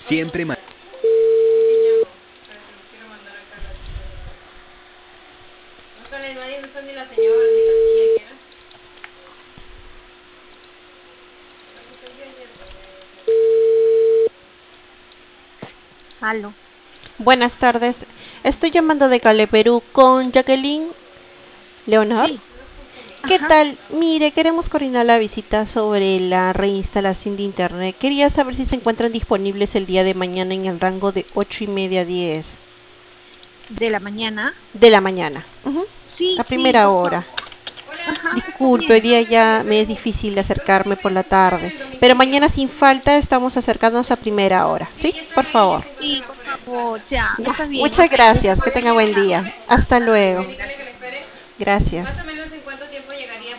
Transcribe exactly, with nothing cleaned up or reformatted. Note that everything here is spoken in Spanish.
Siempre ma- No sale nadie, no sale ni la señora ni la tía, ¿qué era? Aló. Buenas tardes. Estoy llamando de Cale, Perú con Jacqueline Leonor. Sí. ¿Qué Ajá. tal? Mire, queremos coordinar la visita sobre la reinstalación de internet. Quería saber si se encuentran disponibles el día de mañana en el rango de ocho y media a diez De la mañana. de la mañana. Ujú. Sí, A sí, primera por hora. favor. Ajá, está Disculpe, hoy bien. día ya me es difícil acercarme por la tarde, pero mañana sin falta estamos acercándonos a primera hora. ¿Sí? Por favor. Sí, por favor, ya, Ya. está bien, Muchas ok. gracias. Que tenga buen día. Hasta luego. Dígale que le espere. Gracias. Pásamelo